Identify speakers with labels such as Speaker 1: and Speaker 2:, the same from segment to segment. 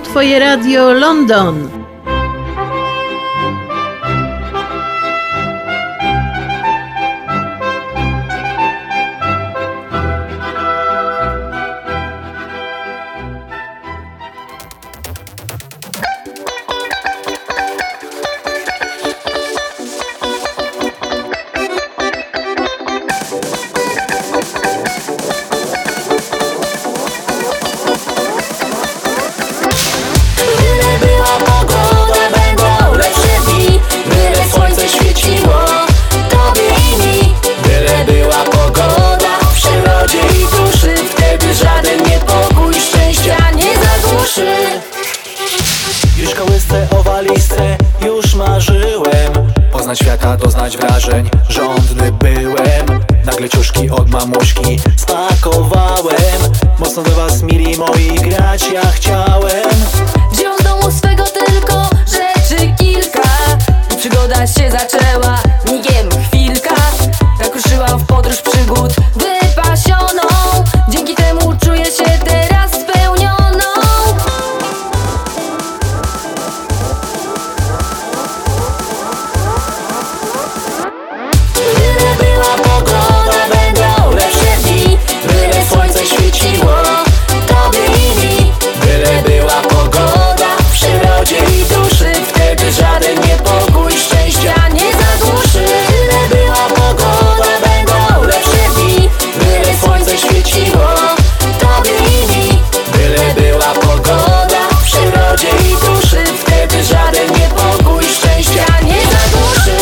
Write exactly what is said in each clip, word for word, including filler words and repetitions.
Speaker 1: Twoje Radio London.
Speaker 2: Już kołysce owaliste, już marzyłem poznać świata, doznać wrażeń, żądny byłem. Nagle ciuszki od mamuśki spakowałem. Mocno do was, mili moi, grać ja chciałem.
Speaker 3: Wziął z domu swego tylko rzeczy kilka i przygoda się zaczęła, migiem chwilka. Tak ruszyłam w podróż przygód wypasioną. Dzięki temu czuję się teraz spełnioną. Byle była pogoda, będą lepsze dni. Byle słońce świeciło tobie i mi.
Speaker 2: Byle była pogoda w przyrodzie i duszy, wtedy żaden niepokój szczęścia nie zagłuszy.
Speaker 3: Byle była pogoda, będą lepsze dni. Byle słońce świeciło tobie i mi.
Speaker 2: Byle była pogoda w przyrodzie i duszy, wtedy żaden niepokój szczęścia nie zagłuszy.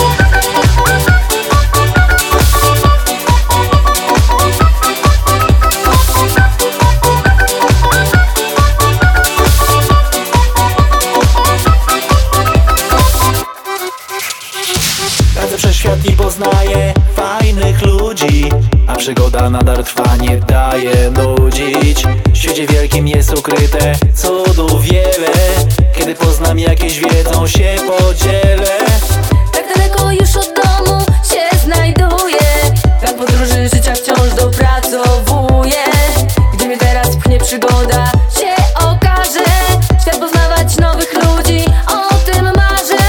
Speaker 2: Radzę przez świat i poznaję fajnych ludzi, a przygoda nadal trwa, nie daje nudzić. W świecie wielkim jest ukryte cudów wiele. Kiedy poznam jakieś, wiedzą się podzielę.
Speaker 3: Tak daleko już od domu się znajduję. Plan podróży życia wciąż dopracowuję. Gdzie mnie teraz pchnie przygoda, się okaże. Świat poznawać nowych ludzi, o tym marzę.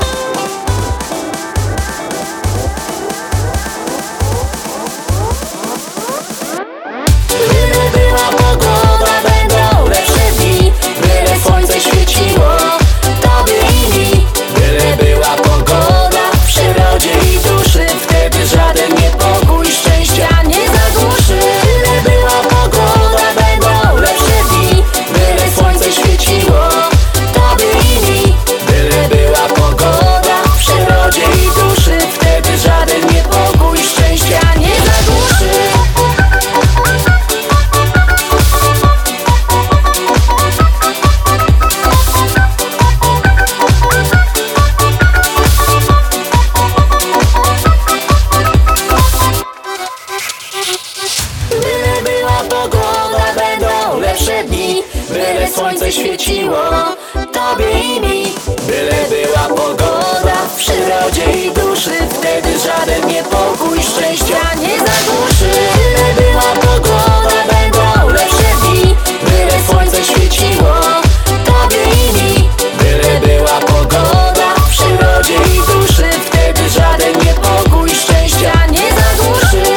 Speaker 2: Byle była pogoda, będą lepsze dni. Byle słońce świeciło tobie i mi. Byle była pogoda w przyrodzie i duszy, wtedy żaden niepokój szczęścia nie zagłuszy. Byle była pogoda, będą lepsze dni. Byle słońce świeciło tobie i mi. Byle była pogoda w przyrodzie i duszy, wtedy żaden niepokój szczęścia nie zagłuszy. Byle była pogoda, będą lepsze dni. Byle słońce świeciło tobie i mi. Byle była pogoda w przyrodzie i duszy, wtedy żaden niepokój szczęścia nie zagłuszy. Byle była pogoda, będą lepsze dni. Byle słońce świeciło tobie i mi. Byle była pogoda w przyrodzie i duszy, wtedy żaden niepokój szczęścia nie zagłuszy.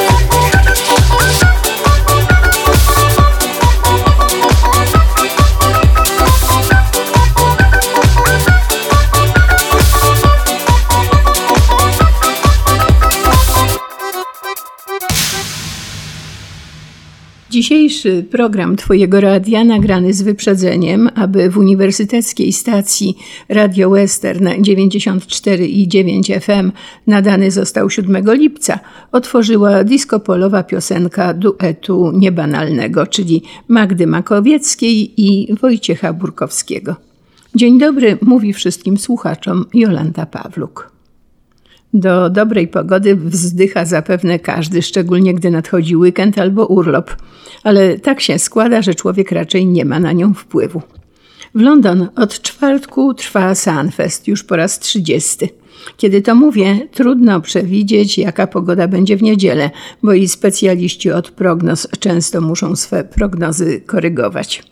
Speaker 1: Dzisiejszy program Twojego Radia nagrany z wyprzedzeniem, aby w uniwersyteckiej stacji Radio Western dziewięćdziesiąt cztery i dziewięć F M nadany został siódmego lipca, otworzyła disco-polowa piosenka duetu niebanalnego, czyli Magdy Makowieckiej i Wojciecha Burkowskiego. Dzień dobry, mówi wszystkim słuchaczom Jolanta Pawluk. Do dobrej pogody wzdycha zapewne każdy, szczególnie gdy nadchodzi weekend albo urlop. Ale tak się składa, że człowiek raczej nie ma na nią wpływu. W London od czwartku trwa Sunfest, już po raz trzydziesty. Kiedy to mówię, trudno przewidzieć, jaka pogoda będzie w niedzielę, bo i specjaliści od prognoz często muszą swe prognozy korygować.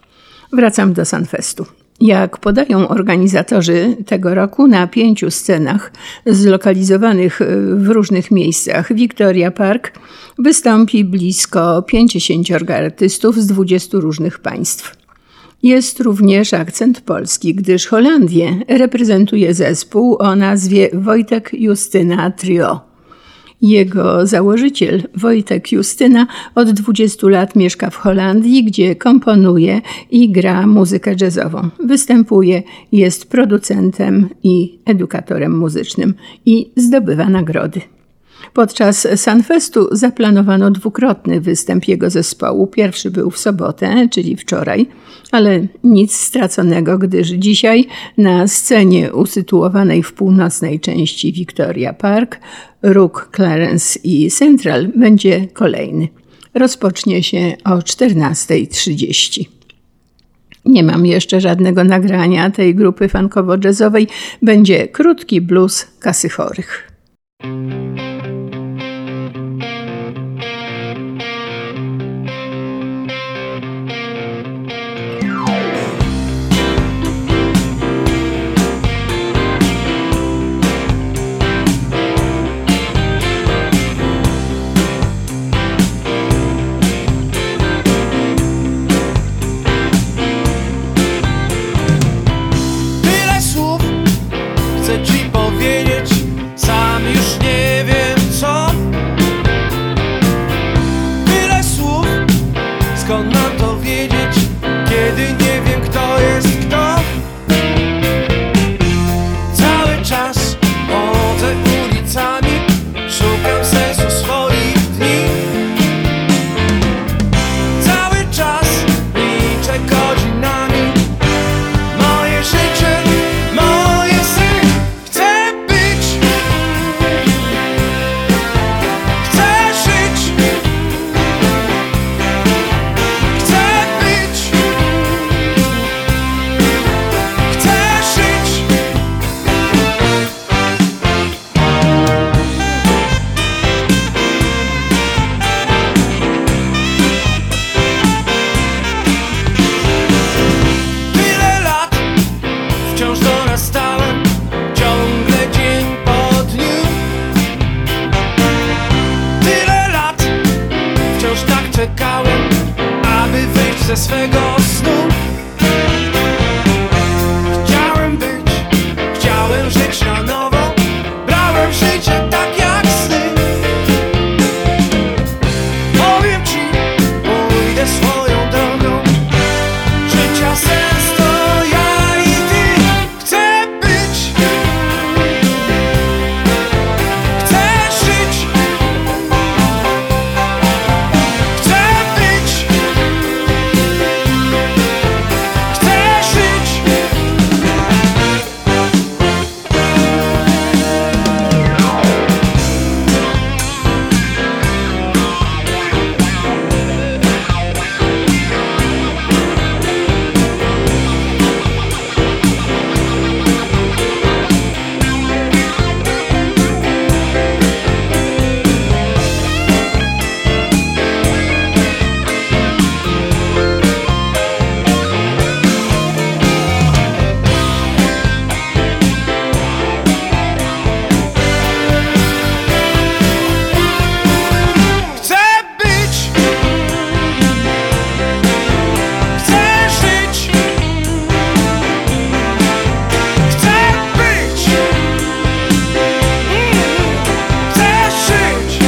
Speaker 1: Wracam do Sunfestu. Jak podają organizatorzy tego roku, na pięciu scenach zlokalizowanych w różnych miejscach Victoria Park wystąpi blisko pięćdziesięciu artystów z dwudziestu różnych państw. Jest również akcent polski, gdyż Holandię reprezentuje zespół o nazwie Wojtek Justyna Trio. Jego założyciel, Wojtek Justyna, od dwudziestu lat mieszka w Holandii, gdzie komponuje i gra muzykę jazzową. Występuje, jest producentem i edukatorem muzycznym i zdobywa nagrody. Podczas Sunfestu zaplanowano dwukrotny występ jego zespołu. Pierwszy był w sobotę, czyli wczoraj, ale nic straconego, gdyż dzisiaj na scenie usytuowanej w północnej części Victoria Park, róg Clarence i Central będzie kolejny. Rozpocznie się o czternasta trzydzieści. Nie mam jeszcze żadnego nagrania tej grupy funkowo-jazzowej. Będzie krótki blues Kasy Chorych.
Speaker 4: ze swego snu. Chciałem być, chciałem żyć na nowo. Brałem życie tak jak sny. Powiem ci, pójdę swoją drogą. Życia sens to ja i ty. Chcę być, chcę żyć. Chcę być, chcę żyć. Chcę być, chcę żyć. Chcę być, Mm, chcę żyć.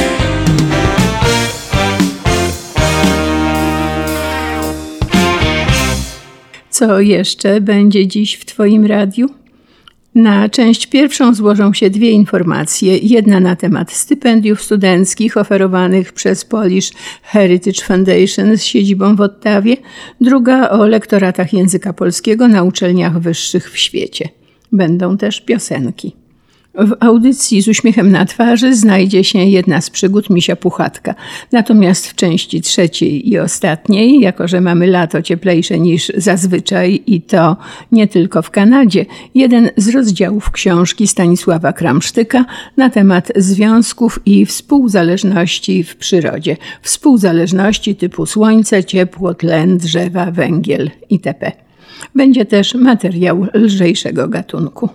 Speaker 1: Co jeszcze będzie dziś w Twoim radiu? Na część pierwszą złożą się dwie informacje. Jedna na temat stypendiów studenckich oferowanych przez Polish Heritage Foundation z siedzibą w Ottawie, druga o lektoratach języka polskiego na uczelniach wyższych w świecie. Będą też piosenki. W audycji z uśmiechem na twarzy znajdzie się jedna z przygód Misia Puchatka. Natomiast w części trzeciej i ostatniej, jako że mamy lato cieplejsze niż zazwyczaj i to nie tylko w Kanadzie, jeden z rozdziałów książki Stanisława Kramsztyka na temat związków i współzależności w przyrodzie. Współzależności typu słońce, ciepło, tlen, drzewa, węgiel itp. Będzie też materiał lżejszego gatunku.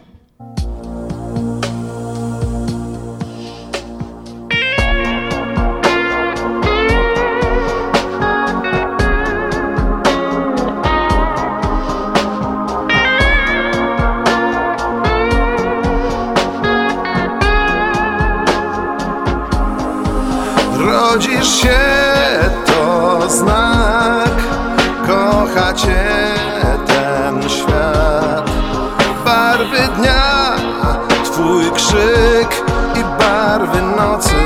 Speaker 5: Rodzisz się, to znak, kocha cię ten świat. Barwy dnia, twój krzyk i barwy nocy.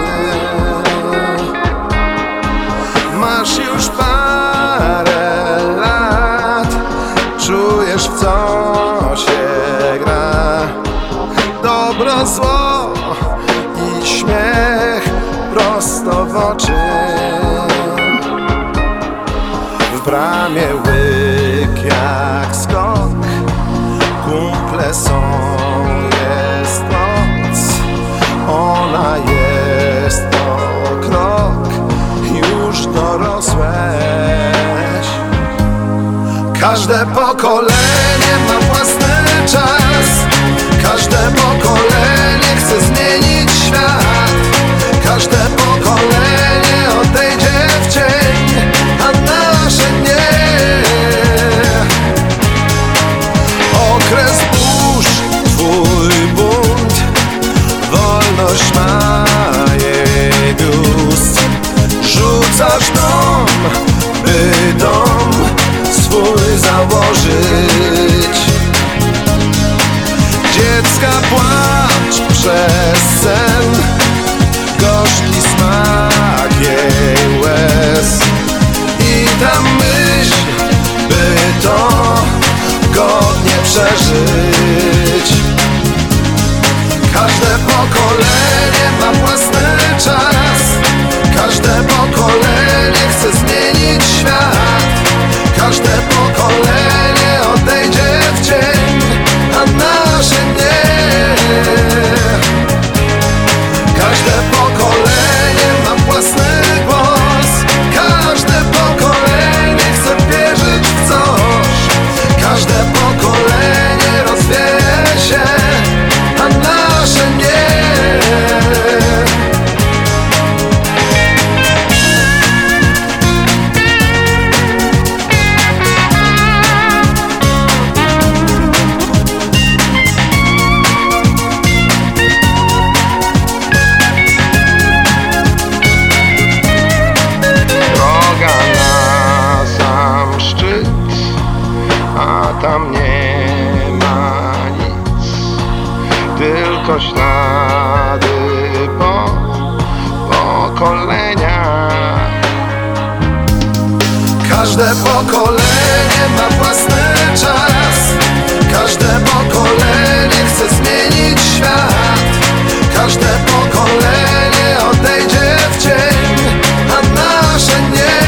Speaker 5: Masz już parę lat, czujesz w co się gra. Dobro, zło i śmiech prosto w oczy. W bramie łyk jak skok, kumple są, jest noc. Ona jest o krok, już dorosłeś. Każde pokolenie ma własny czas, każde pokolenie chce zmienić świat. Każde pokolenie odejdzie w cień, a nasze nie. Okres burz, twój bunt, wolność ma jej gust. Rzucasz dom, by dom swój założyć. Dziecka płacz przez sen, gorzki smak jej łez. I ta myśl, by to godnie przeżyć. Każde pokolenie ma własny czas, każde pokolenie chce zmienić świat. Każde pokolenie odejdzie w cień, a nasze nie. Każde pokolenie ma własny głos, każde pokolenie chce wierzyć w coś. Każde pokolenie rozwieje się, a nasze nie. Tam nie ma nic, tylko ślady po pokoleniach. Każde pokolenie ma własny czas, każde pokolenie chce zmienić świat. Każde pokolenie odejdzie w cień, a nasze nie.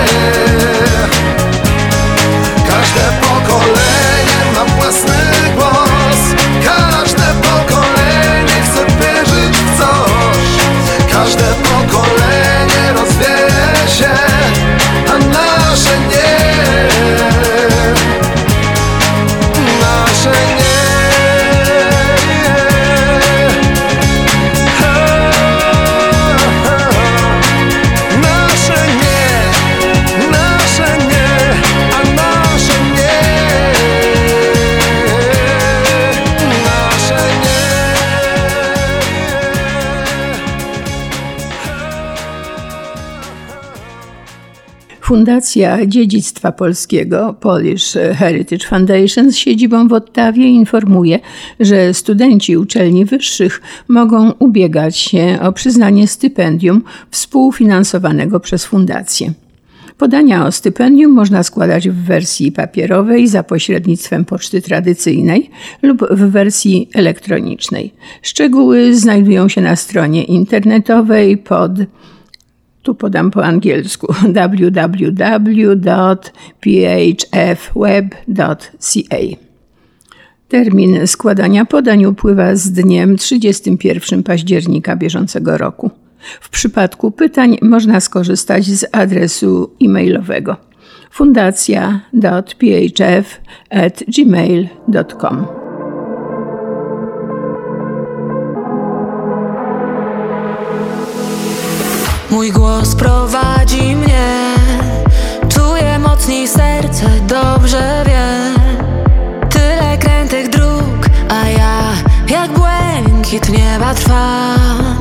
Speaker 5: Każde pokolenie ma własny głos, każde pokolenie chce wierzyć w coś. Każde pokolenie rozwieje się, a nasze nie. Nasze nie. Nasze nie, nasze nie, a nasze nie. Nasze nie.
Speaker 1: Fundacja Dziedzictwa Polskiego Polish Heritage Foundation z siedzibą w Ottawie informuje, że studenci uczelni wyższych mogą ubiegać się o przyznanie stypendium współfinansowanego przez fundację. Podania o stypendium można składać w wersji papierowej za pośrednictwem poczty tradycyjnej lub w wersji elektronicznej. Szczegóły znajdują się na stronie internetowej pod, tu podam po angielsku, w w w kropka p h f web kropka c a. Termin składania podań upływa z dniem trzydziestego pierwszego października bieżącego roku. W przypadku pytań można skorzystać z adresu e-mailowego fundacja kropka p h f at gmail kropka com.
Speaker 3: Mój głos prowadzi mnie, czuję mocniej serce, dobrze wiem. Tyle krętych dróg, a ja jak błękit nieba trwam.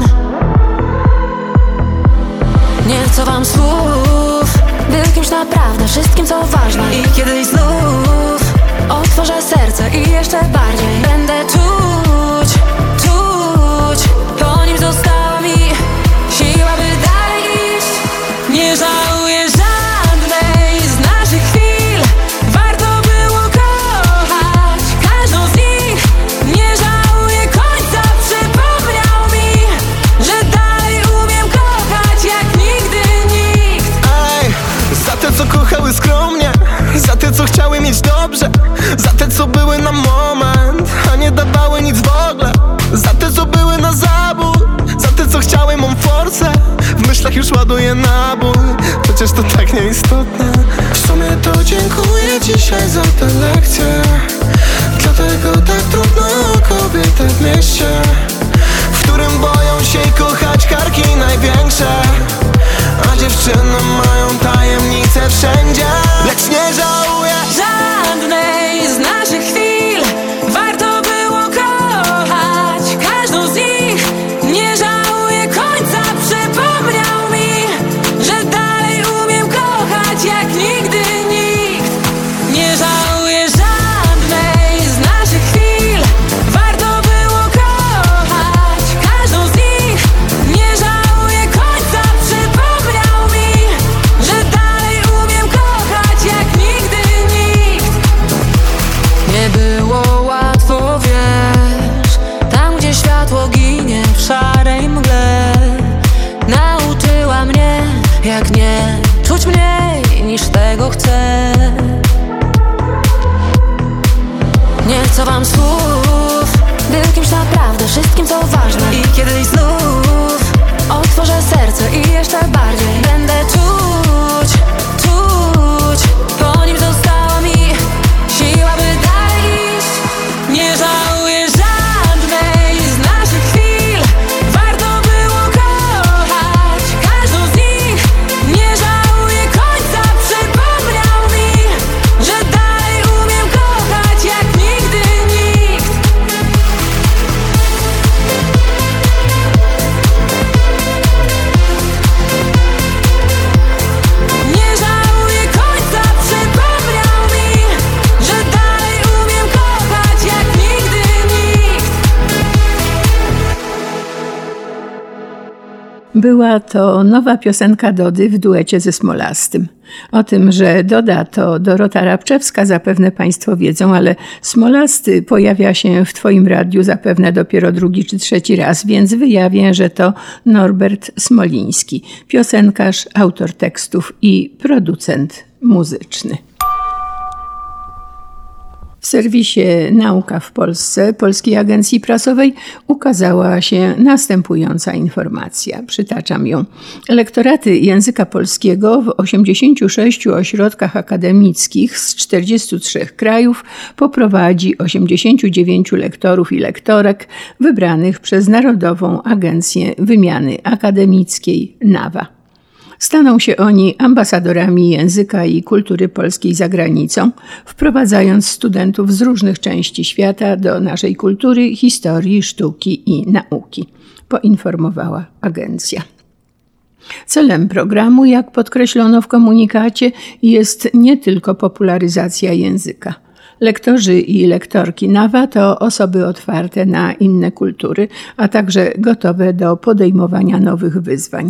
Speaker 3: Nie chcę wam słów, był kimś naprawdę, wszystkim co ważne. I kiedyś znów otworzę serce i jeszcze bardziej będę czuć, czuć. Po nim została mi siła, by dalej iść. Nie żałuję żadnej z naszych chwil. Warto było kochać każdą z nich. Nie żałuję końca, przypomniał mi, że dalej umiem kochać jak nigdy nikt.
Speaker 5: Ej, za te co kochały skromnie, za te co chciały mieć dobrze, za te co były na moment, a nie dawały nic w ogóle, za te co były na zabój, za te co chciały mą forsę. W myślach już ładuję nabój, przecież to tak nieistotne. W sumie to dziękuję dzisiaj za tę lekcję, dlatego tak trudno o kobietę w mieście, w którym boją się kochać karki największe, a dziewczyny mają tajemnice wszędzie. Lecz nie żałuję
Speaker 3: żadnej z naszych chwil. Warto było kochać każdą z nich. Nie żałuję końca, przypomniał mi, że dalej umiem kochać jak nigdy nikt. Nie żałuję żadnej z naszych chwil. Warto było kochać każdą z nich. Nie żałuję końca, przypomniał mi, że dalej umiem kochać jak nigdy nikt. Nie było łatwo, wiesz, tam gdzie światło ginie w szarej mgle. Nauczyła mnie, jak nie czuć mniej niż tego chcę. Nie chcę wam słów, był kimś naprawdę, wszystkim co ważne. I kiedyś znów otworzę serce i jeszcze bardziej będę czuć, czuć. Po nim została mi siła, by dalej iść. Nie żałuję żadnej z naszych chwil. Warto było kochać każdą z nich. Nie żałuję końca, przypomniał mi, że dalej umiem kochać jak nigdy nikt. Nie żałuję końca, przypomniał mi, że dalej umiem kochać jak nigdy nikt.
Speaker 1: Była to nowa piosenka Dody w duecie ze Smolastym. O tym, że Doda to Dorota Rabczewska, zapewne Państwo wiedzą, ale Smolasty pojawia się w Twoim radiu zapewne dopiero drugi czy trzeci raz, więc wyjawię, że to Norbert Smoliński, piosenkarz, autor tekstów i producent muzyczny. W serwisie Nauka w Polsce Polskiej Agencji Prasowej ukazała się następująca informacja. Przytaczam ją. Lektoraty języka polskiego w osiemdziesięciu sześciu ośrodkach akademickich z czterdziestu trzech krajów poprowadzi osiemdziesięciu dziewięciu lektorów i lektorek wybranych przez Narodową Agencję Wymiany Akademickiej NAWA. Staną się oni ambasadorami języka i kultury polskiej za granicą, wprowadzając studentów z różnych części świata do naszej kultury, historii, sztuki i nauki, poinformowała agencja. Celem programu, jak podkreślono w komunikacie, jest nie tylko popularyzacja języka. Lektorzy i lektorki NAWA to osoby otwarte na inne kultury, a także gotowe do podejmowania nowych wyzwań.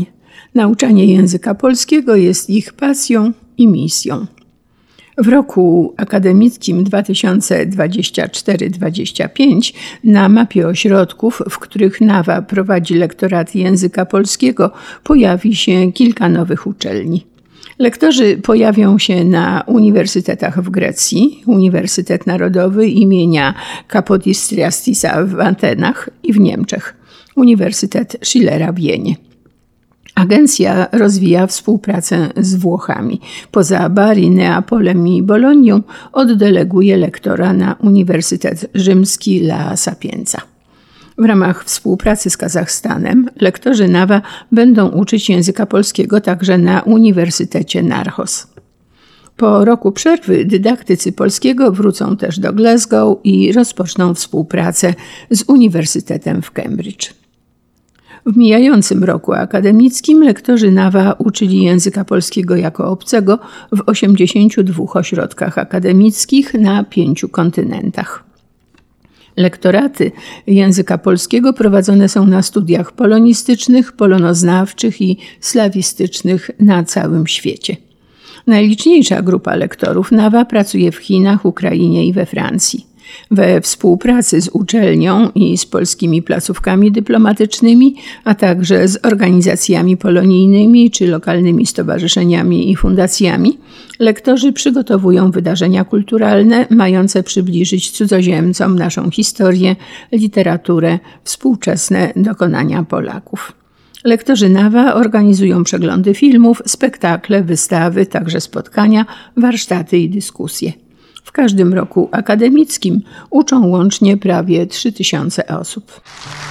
Speaker 1: Nauczanie języka polskiego jest ich pasją i misją. W roku akademickim dwa tysiące dwudziestym czwartym dwudziestym piątym na mapie ośrodków, w których NAWA prowadzi lektorat języka polskiego, pojawi się kilka nowych uczelni. Lektorzy pojawią się na uniwersytetach w Grecji, Uniwersytet Narodowy imienia Kapodistriastisa w Atenach i w Niemczech, Uniwersytet Schillera w Jenie. Agencja rozwija współpracę z Włochami. Poza Bari, Neapolem i Bolonią oddeleguje lektora na Uniwersytet Rzymski La Sapienza. W ramach współpracy z Kazachstanem lektorzy NAWA będą uczyć języka polskiego także na Uniwersytecie Narchos. Po roku przerwy dydaktycy polskiego wrócą też do Glasgow i rozpoczną współpracę z Uniwersytetem w Cambridge. W mijającym roku akademickim lektorzy NAWA uczyli języka polskiego jako obcego w osiemdziesięciu dwóch ośrodkach akademickich na pięciu kontynentach. Lektoraty języka polskiego prowadzone są na studiach polonistycznych, polonoznawczych i slawistycznych na całym świecie. Najliczniejsza grupa lektorów NAWA pracuje w Chinach, Ukrainie i we Francji. We współpracy z uczelnią i z polskimi placówkami dyplomatycznymi, a także z organizacjami polonijnymi czy lokalnymi stowarzyszeniami i fundacjami, lektorzy przygotowują wydarzenia kulturalne mające przybliżyć cudzoziemcom naszą historię, literaturę, współczesne dokonania Polaków. Lektorzy NAWA organizują przeglądy filmów, spektakle, wystawy, także spotkania, warsztaty i dyskusje. W każdym roku akademickim uczą łącznie prawie trzy tysiące osób.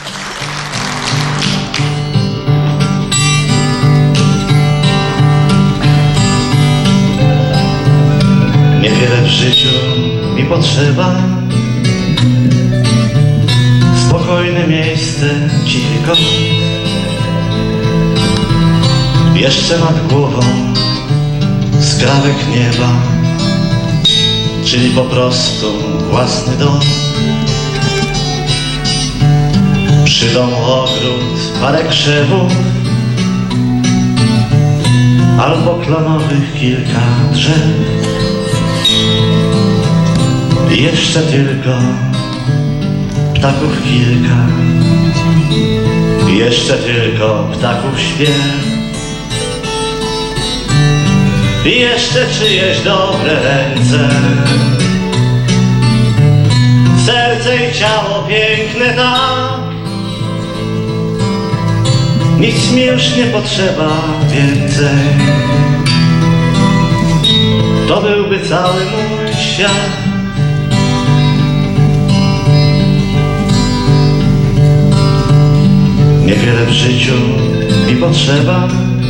Speaker 6: Niewiele w życiu mi potrzeba, spokojne miejsce, cichy kąt, jeszcze nad głową skrawek nieba, czyli po prostu własny dom. Przy domu ogród, parę krzewów, albo klonowych kilka drzew. I jeszcze tylko ptaków kilka, i jeszcze tylko ptaków śpiew. I jeszcze czyjeś dobre ręce, serce i ciało piękne tak. Nic mi już nie potrzeba więcej. To byłby cały mój świat. Niewiele w życiu mi potrzeba,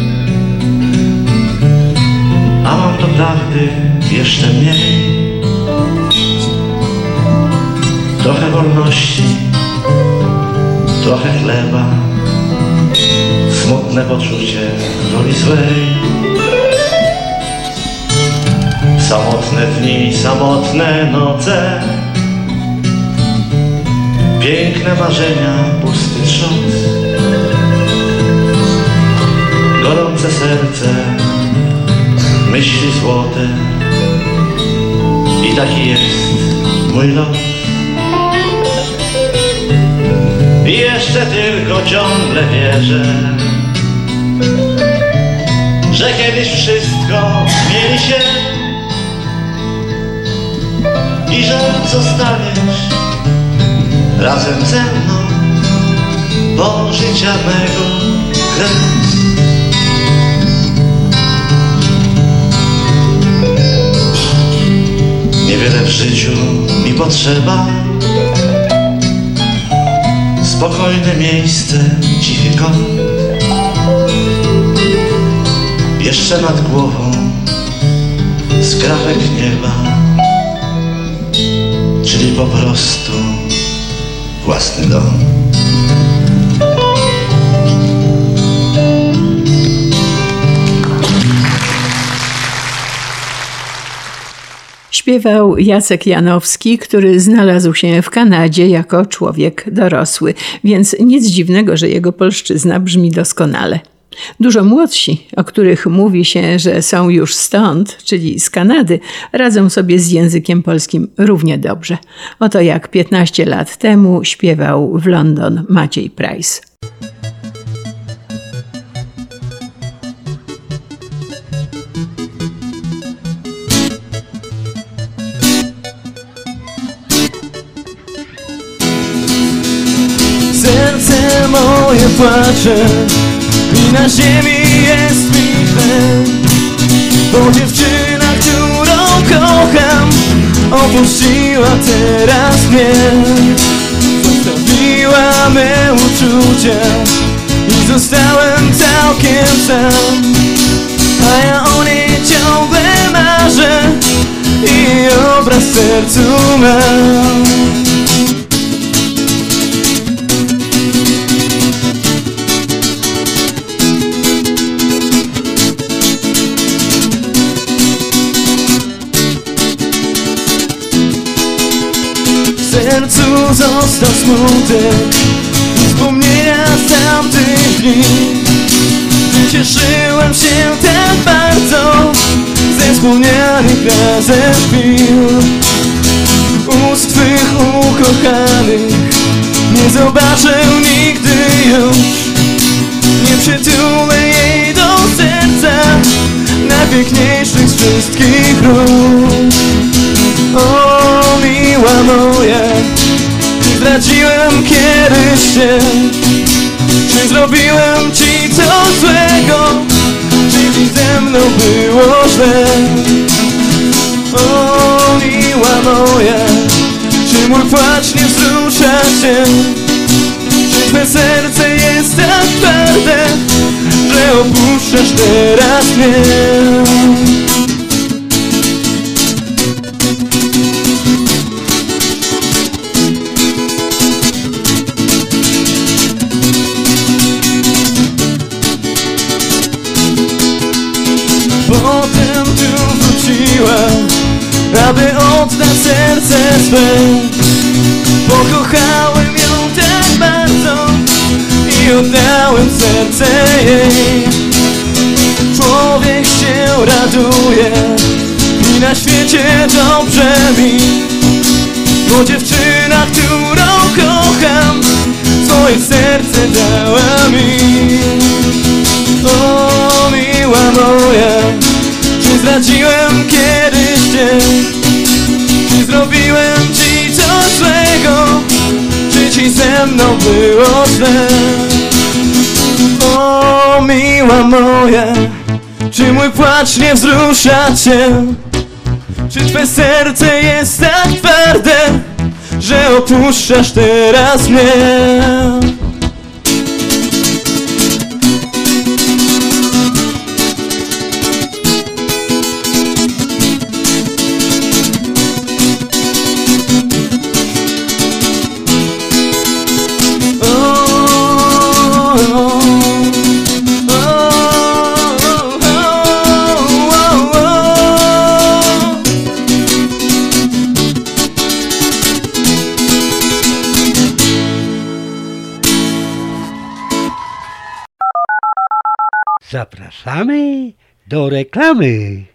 Speaker 6: a mam do prawdy jeszcze mniej. Trochę wolności, trochę chleba, smutne poczucie woli złej. Samotne dni, samotne noce, piękne marzenia, pusty trząs. Gorące serce, myśli złote, i taki jest mój los. I jeszcze tylko ciągle wierzę, że kiedyś wszystko zmieni się i że zostaniesz razem ze mną, bo życia mego kres. Niewiele w życiu mi potrzeba, spokojne miejsce, cichy kąt, jeszcze nad głową skrawek nieba, czyli po prostu własny dom.
Speaker 1: Śpiewał Jacek Janowski, który znalazł się w Kanadzie jako człowiek dorosły, więc nic dziwnego, że jego polszczyzna brzmi doskonale. Dużo młodsi, o których mówi się, że są już stąd, czyli z Kanady, radzą sobie z językiem polskim równie dobrze. Oto jak piętnaście lat temu śpiewał w London Maciej Price.
Speaker 7: Serce moje płacze i na ziemi jest mi źle, bo dziewczyna, którą kocham, opuściła teraz mnie. Zostawiła me uczucia i zostałem całkiem sam, a ja o niej ciągle marzę i jej obraz w sercu mam. W sercu został smutek i wspomnienia z tamtych dni, gdy cieszyłem się tak bardzo ze wspomnianych razem chwil. Ust twych ukochanych nie zobaczę nigdy już, nie przytulę jej do serca najpiękniejszych z wszystkich róż. O miła moja, czy zdradziłem kiedyś cię? Czy zrobiłem ci coś złego? Czy dziś ze mną było źle? O miła moja, czy mój płacz nie wzrusza cię? Czy twe serce jest tak twarde, że opuszczasz teraz mnie? Potem tu wróciła, aby oddać serce swe. Pokochałem ją tak bardzo i oddałem serce jej. Człowiek się raduje i na świecie dobrze mi, bo dziewczyna, którą kocham, swoje serce dała mi. O miła moja, czy zdradziłem kiedyś cię? Czy zrobiłem ci coś złego? Czy ci ze mną było źle? O miła moja, czy mój płacz nie wzrusza cię? Czy twe serce jest tak twarde, że opuszczasz teraz mnie?
Speaker 8: Zapraszamy do reklamy.